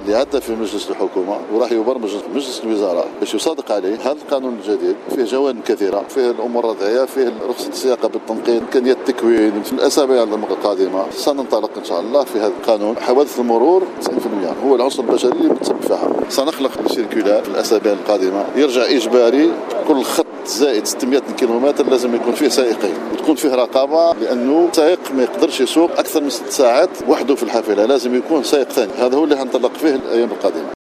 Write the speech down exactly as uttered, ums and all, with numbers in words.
اللي عدى في مجلس الحكومة وراح يبرمج مجلس الوزراء باش يصادق عليه. هذا القانون الجديد فيه جوانب كثيرة، فيه الأمور الرضعية، فيه رخصة السياقة بالتنقيط، إمكانية التكوين. في الأسابيع القادمة سننطلق إن شاء الله في هذا القانون. حوادث المرور تسعين بالمئة هو العنصر البشري اللي متسبب فيها. سنخلق سيركولار في الأسابيع القادمة يرجع إجباري كل خط زائد ستمئة كيلومتر لازم يكون فيه سائقين وتكون فيه رقابة، لأنه سائق ما يقدرش يسوق أكثر من ست ساعات وحده في الحافلة، لازم يكون سائق ثاني. هذا هو اللي هنطلق فيه الأيام القادمة.